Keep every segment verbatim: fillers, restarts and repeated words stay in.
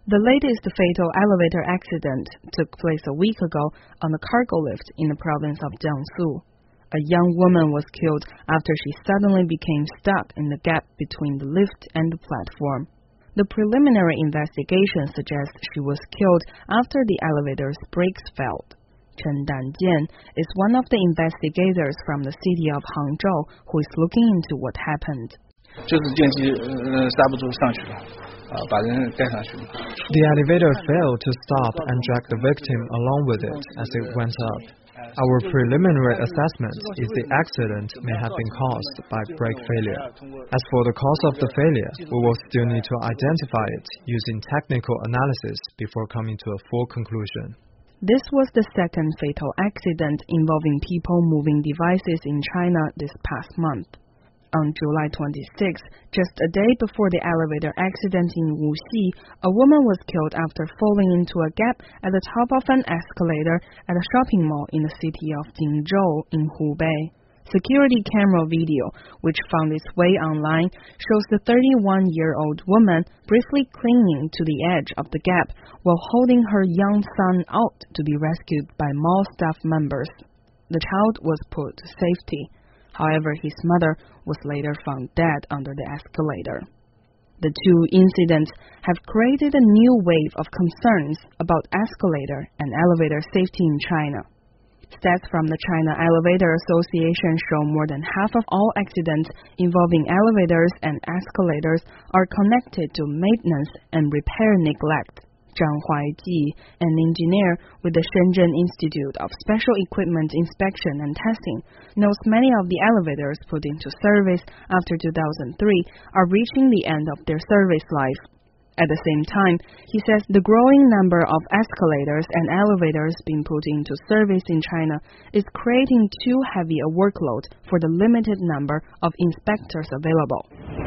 The latest fatal elevator accident took place a week ago on the cargo lift in the province of Jiangsu. A young woman was killed after she suddenly became stuck in the gap between the lift and the platform. The preliminary investigation suggests she was killed after the elevator's brakes failed. Chen Danjian is one of the investigators from the city of Hangzhou who is looking into what happened. The elevator failed to stop and drag the victim along with it as it went up. Our preliminary assessment is the accident may have been caused by brake failure. As for the cause of the failure, we will still need to identify it using technical analysis before coming to a full conclusion. This was the second fatal accident involving people moving devices in China this past month. On July twenty-sixth, just a day before the elevator accident in Wuxi, a woman was killed after falling into a gap at the top of an escalator at a shopping mall in the city of Jingzhou in Hubei. Security camera video, which found its way online, shows the thirty-one-year-old woman briefly clinging to the edge of the gap while holding her young son out to be rescued by mall staff members. The child was put to safety. However, his mother was later found dead under the escalator. The two incidents have created a new wave of concerns about escalator and elevator safety in China. Stats from the China Elevator Association show more than half of all accidents involving elevators and escalators are connected to maintenance and repair neglect. Zhang Huaiji, an engineer with the Shenzhen Institute of Special Equipment Inspection and Testing, knows many of the elevators put into service after two thousand three are reaching the end of their service life. At the same time, he says the growing number of escalators and elevators being put into service in China is creating too heavy a workload for the limited number of inspectors available.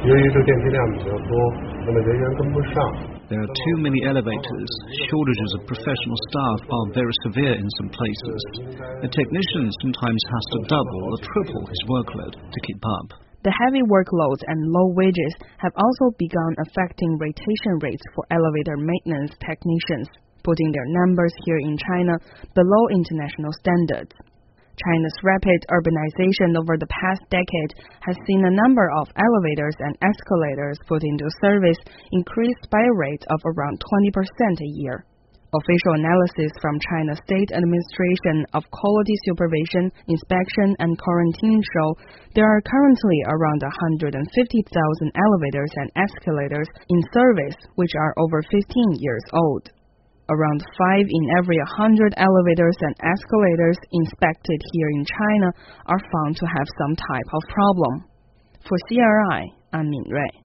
There are too many elevators. Shortages of professional staff are very severe in some places. A technician sometimes has to double or triple his workload to keep up. The heavy workloads and low wages have also begun affecting rotation rates for elevator maintenance technicians, putting their numbers here in China below international standards. China's rapid urbanization over the past decade has seen a number of elevators and escalators put into service increased by a rate of around twenty percent a year. Official analysis from China's State Administration of Quality Supervision, Inspection and Quarantine show there are currently around one hundred fifty thousand elevators and escalators in service which are over fifteen years old. Around five in every one hundred elevators and escalators inspected here in China are found to have some type of problem. For C R I, I'm Min Rui.